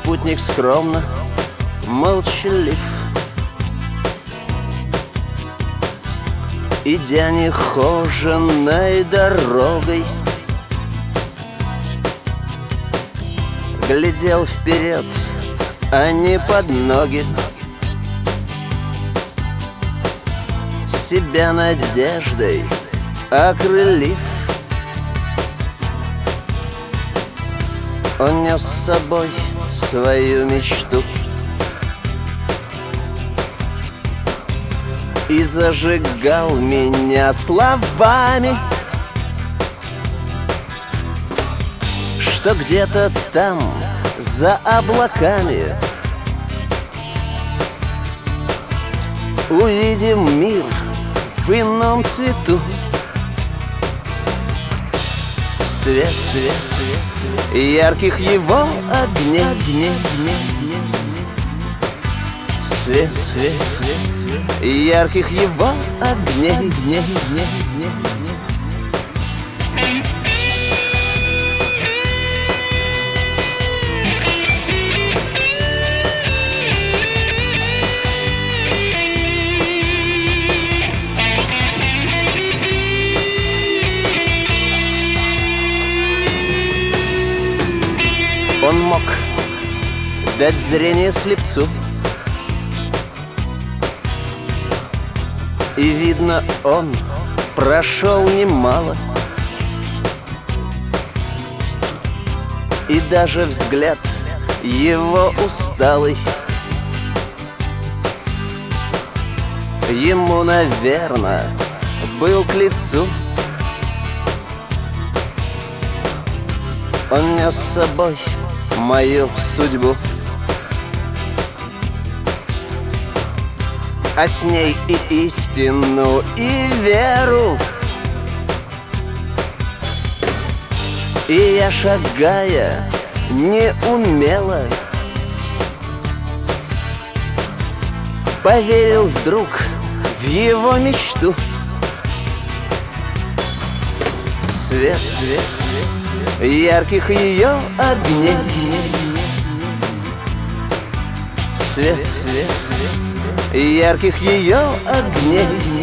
спутник скромно молчалив, идя нехоженной дорогой, глядел вперед, а не под ноги, себя надеждой окрылив. Он нес с собой свою мечту и зажигал меня словами, что где-то там, за облаками, увидим мир в ином цвету. Свет, свет, свет, ярких его огней. Свет, свет, свет, ярких его огней. Он мог дать зрение слепцу, и видно, он прошел немало, и даже взгляд его усталый ему, наверное, был к лицу. Он нес с собой мою судьбу, а с ней и истину, и веру. И я, шагая неумело, поверил вдруг в его мечту. Свет, свет, свет, ярких ее огней. Свет, свет, свет, ярких ее огней.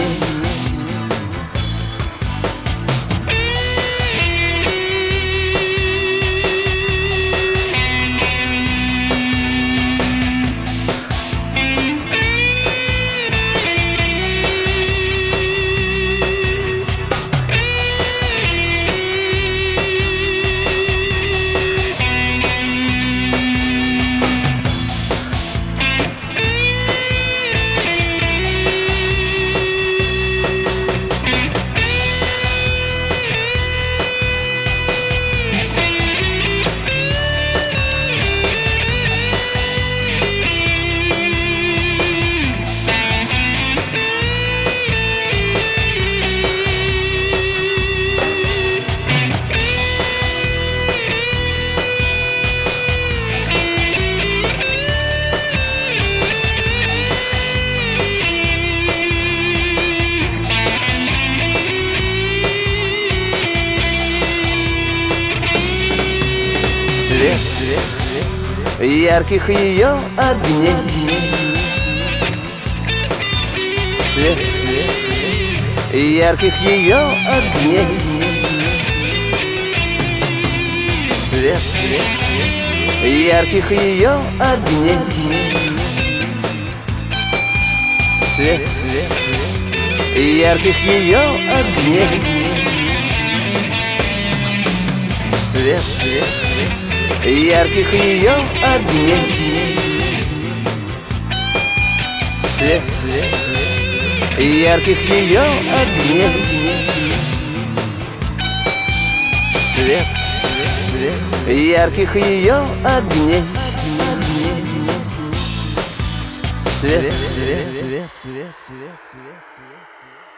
Свет, свет, свет, ярких ее огней. Свет, свет, свет, ярких ее огней. Свет, свет, свет, ярких ее огней. Свет, свет, свет, ярких ее огней. Свет, свет, свет, ярких ее огней. Свет, свет, свет, ярких ее огней. Свет, свет, свет, ярких ее огней. Свет, свет, свет, свет, свет, свет, свет.